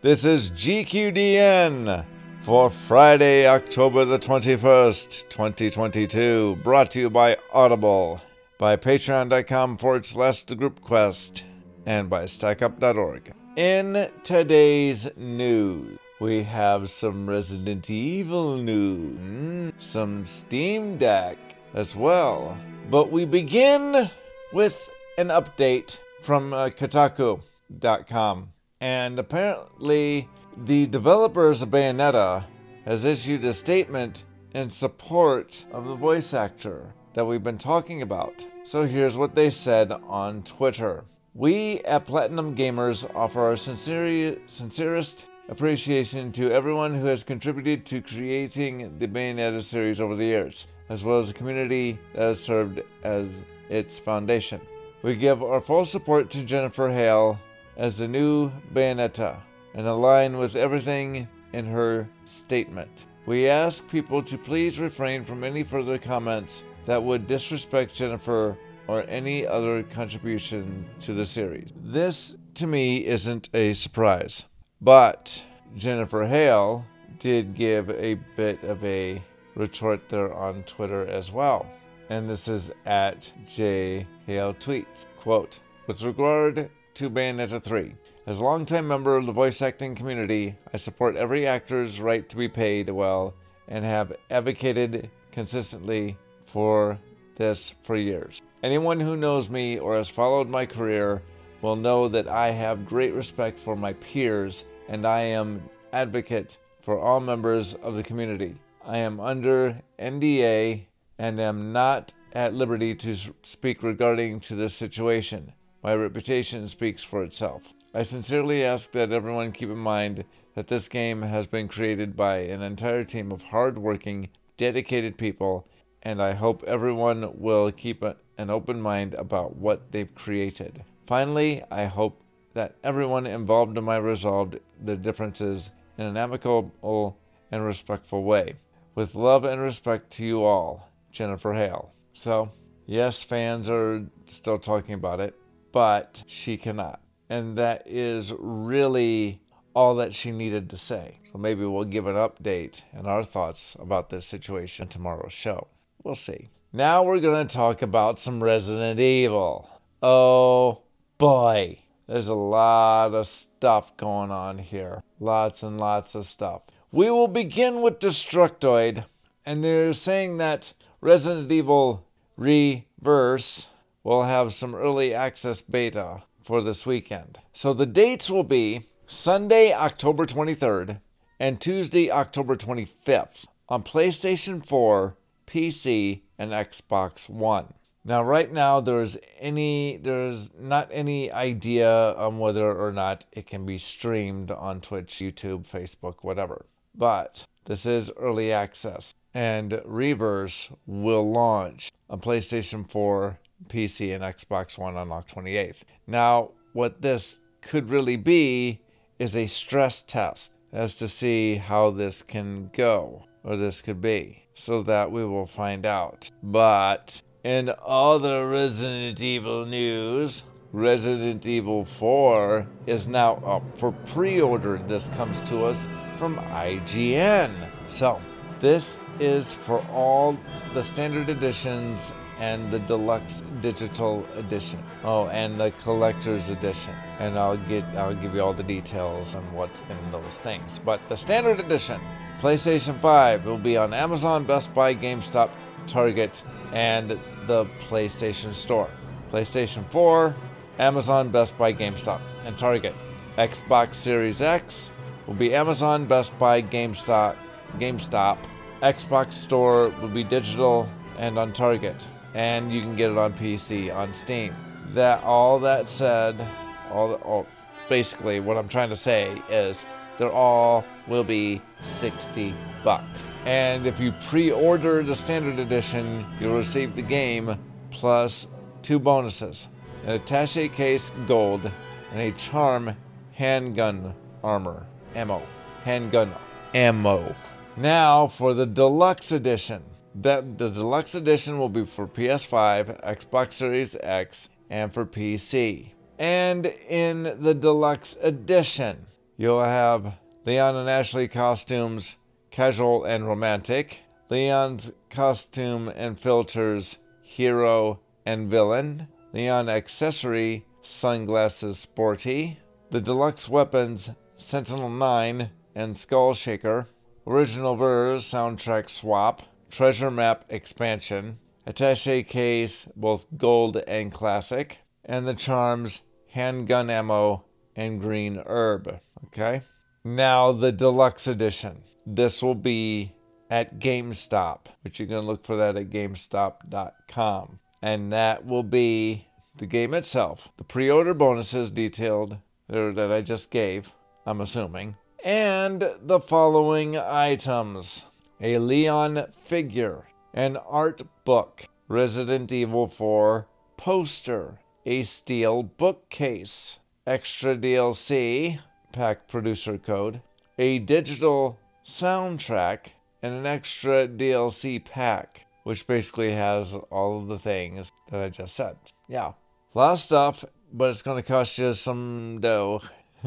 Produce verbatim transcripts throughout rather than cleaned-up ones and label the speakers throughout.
Speaker 1: This is G Q D N for Friday, October the twenty-first, twenty twenty-two. Brought to you by Audible, by patreon.com forward slash the group quest, and by stackup dot org. In today's news, we have some Resident Evil news, some Steam Deck as well. But we begin with an update from uh, Kotaku dot com. And apparently, the developers of Bayonetta has issued a statement in support of the voice actor that we've been talking about. So here's what they said on Twitter. We at Platinum Gamers offer our sincere, sincerest appreciation to everyone who has contributed to creating the Bayonetta series over the years, as well as the community that has served as its foundation. We give our full support to Jennifer Hale as the new Bayonetta and align with everything in her statement. We ask people to please refrain from any further comments that would disrespect Jennifer or any other contribution to the series. This, to me, isn't a surprise, but Jennifer Hale did give a bit of a retort there on Twitter as well. And this is at J Hale Tweets. Quote, with regard to Bayonetta three, as a longtime member of the voice acting community, I support every actor's right to be paid well and have advocated consistently for this for years. Anyone who knows me or has followed my career will know that I have great respect for my peers and I am advocate for all members of the community. I am under N D A and am not at liberty to speak regarding to this situation. My reputation speaks for itself. I sincerely ask that everyone keep in mind that this game has been created by an entire team of hard-working, dedicated people, and I hope everyone will keep a, an open mind about what they've created. Finally, I hope that everyone involved in my resolved their differences in an amicable and respectful way. With love and respect to you all, Jennifer Hale. So, yes, fans are still talking about it, but she cannot. And that is really all that she needed to say. So maybe we'll give an update and our thoughts about this situation in tomorrow's show. We'll see. Now we're going to talk about some Resident Evil. Oh boy, there's a lot of stuff going on here. Lots and lots of stuff. We will begin with Destructoid, and they're saying that Resident Evil Reverse will have some early access beta for this weekend. So the dates will be Sunday, October twenty-third, and Tuesday, October twenty-fifth on PlayStation four, P C, and Xbox One. Now, right now, there's any there's not any idea on whether or not it can be streamed on Twitch, YouTube, Facebook, whatever. But this is early access, and Reverse will launch on PlayStation four, P C, and Xbox One on October twenty-eighth. Now, what this could really be is a stress test as to see how this can go, or this could be, so that we will find out. But in other Resident Evil news, Resident Evil four is now up for pre-order. This comes to us from I G N. So, this is for all the standard editions and the deluxe digital edition. Oh, and the collector's edition. And I'll get I'll give you all the details on what's in those things. But the standard edition, PlayStation five, will be on Amazon, Best Buy, GameStop, Target, and the PlayStation Store. PlayStation four, Amazon, Best Buy, GameStop, and Target. Xbox Series X will be Amazon, Best Buy, GameStop, GameStop. Xbox Store will be digital and on Target. And you can get it on P C, on Steam. That all that said, all, all basically what I'm trying to say is they're all will be sixty bucks. And if you pre-order the standard edition, you'll receive the game plus two bonuses: an attaché case gold and a charm handgun armor ammo. Handgun ammo. Now for the deluxe edition. That the deluxe edition will be for P S five, Xbox Series X, and for P C. And in the deluxe edition, You'll have Leon and Ashley costumes, casual and romantic. Leon's costume and filters, hero and villain. Leon accessory, sunglasses sporty. The deluxe weapons, Sentinel nine and Skull Shaker. Original verse, soundtrack swap. Treasure map expansion. Attaché case, both gold and classic. And the charms, handgun ammo and green herb. Okay? Now the deluxe edition. This will be at GameStop, which you can look for that at GameStop dot com. And that will be the game itself. The pre-order bonuses detailed or that I just gave, I'm assuming. And the following items. A Leon figure. An art book. Resident Evil four poster. A steel bookcase. Extra D L C. Pack producer code. A digital soundtrack. And an extra D L C pack, which basically has all of the things that I just said. Yeah. A lot of stuff, but it's going to cost you some dough.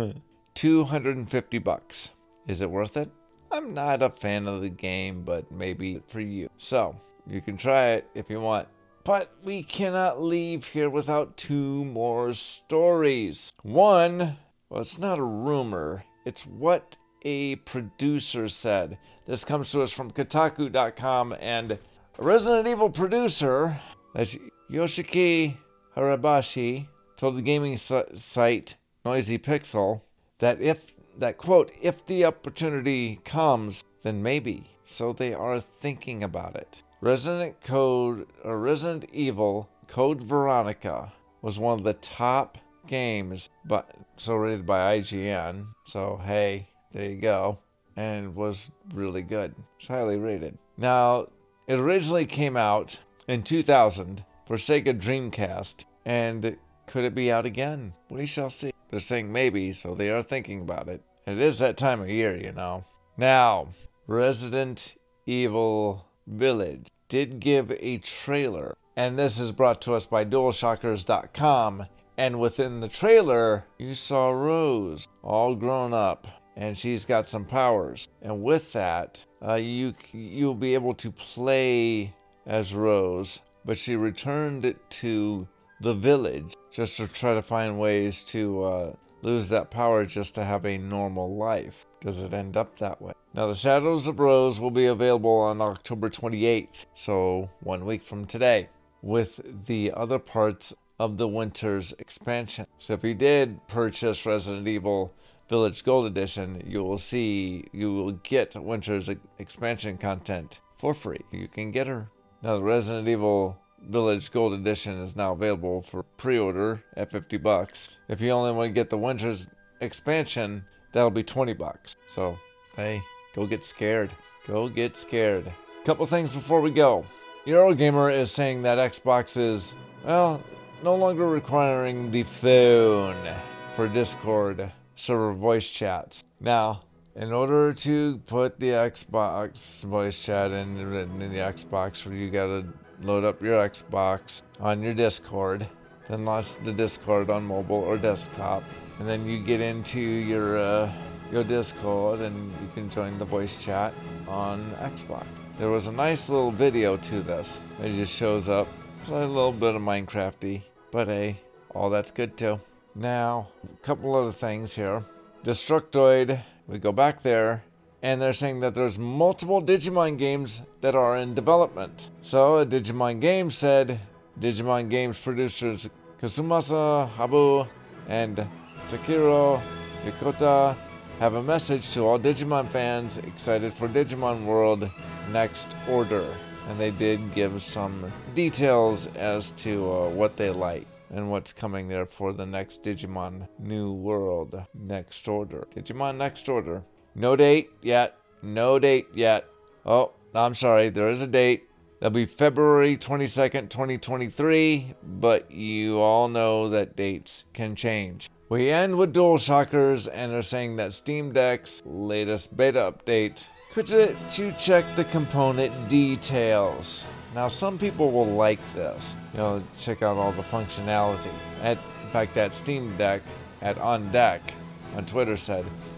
Speaker 1: two hundred fifty bucks. Is it worth it? I'm not a fan of the game, but maybe for you. So, you can try it if you want. But we cannot leave here without two more stories. One, well, it's not a rumor. It's what a producer said. This comes to us from Kotaku dot com, and a Resident Evil producer, that's Yoshiki Harabashi, told the gaming site Noisy Pixel that if that quote, if the opportunity comes, then maybe. So they are thinking about it. Resident Code or Resident Evil Code Veronica was one of the top games, but so rated by I G N. So hey, there you go. And was really good. It's highly rated. Now, it originally came out in two thousand for Sega Dreamcast, and could it be out again? We shall see. They're saying maybe, so they are thinking about it. It is that time of year, you know. Now, Resident Evil Village did give a trailer, and this is brought to us by Dual Shockers dot com, and within the trailer, you saw Rose, all grown up, and she's got some powers. And with that, uh, you, you'll be able to play as Rose, but she returned to the village just to try to find ways to uh, lose that power just to have a normal life. Does it end up that way? Now, the Shadows of Rose will be available on October twenty-eighth, so one week from today, with the other parts of the Winter's expansion. So if you did purchase Resident Evil Village Gold Edition, you will see, you will get Winter's expansion content for free. You can get her. Now, the Resident Evil Village Gold Edition is now available for pre-order at fifty bucks. If you only want to get the Winter's expansion, that'll be twenty bucks. So, hey, go get scared. Go get scared. Couple things before we go. Eurogamer is saying that Xbox is, well, no longer requiring the phone for Discord server voice chats. Now, in order to put the Xbox voice chat in, in the Xbox, you gotta load up your Xbox on your Discord, then launch the Discord on mobile or desktop, and then you get into your uh, your Discord and you can join the voice chat on Xbox. There was a nice little video to this. It just shows up. It's a little bit of Minecrafty, but hey, all that's good too. Now, a couple other things here. Destructoid, we go back there, and they're saying that there's multiple Digimon games that are in development. So, Digimon Games said, Digimon Games producers Kazumasa Habu and Takiro Yokota have a message to all Digimon fans excited for Digimon World Next Order. And they did give some details as to uh, what they like and what's coming there for the next Digimon New World Next Order. Digimon Next Order. No date yet. No date yet. Oh, I'm sorry. There is a date. That'll be February twenty-second, twenty twenty-three. But you all know that dates can change. We end with DualShockers, and they're saying that Steam Deck's latest beta update could let you check the component details. Now, some people will like this. You know, check out all the functionality. At, in fact, at Steam Deck, at On Deck, on Twitter said,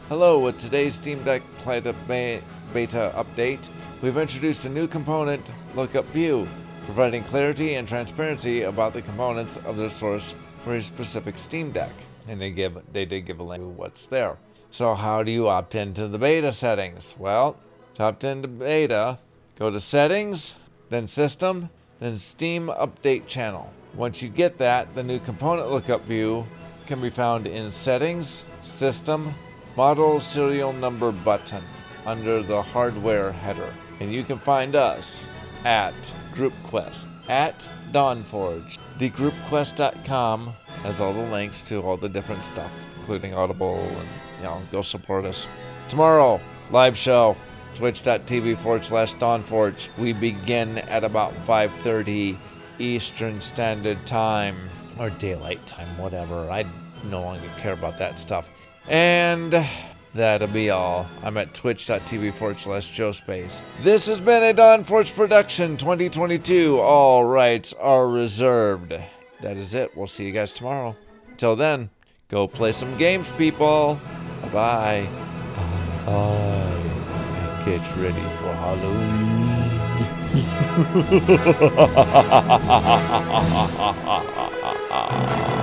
Speaker 1: Hello, with today's Steam Deck Beta Beta update, we've introduced a new component lookup view, providing clarity and transparency about the components of their source for a specific Steam Deck. And they give they did give a link to what's there. So how do you opt into the beta settings? Well, to opt into beta, go to Settings, then System, then Steam Update Channel. Once you get that, the new component lookup view can be found in Settings, System, Model Serial Number button under the Hardware header. And you can find us at GroupQuest, at Dawnforge. The Group Quest dot com has all the links to all the different stuff, including Audible, and, you know, go support us. Tomorrow, live show, twitch.tv forward slash Dawnforge. We begin at about five thirty Eastern Standard Time, or Daylight Time, whatever. I no longer care about that stuff. And that'll be all. I'm at twitch.tv forward slash Joe Space. This has been a Dawnforge production twenty twenty-two. All rights are reserved. That is it. We'll see you guys tomorrow. Until then, go play some games, people. Bye-bye. Bye. Get ready for Halloween.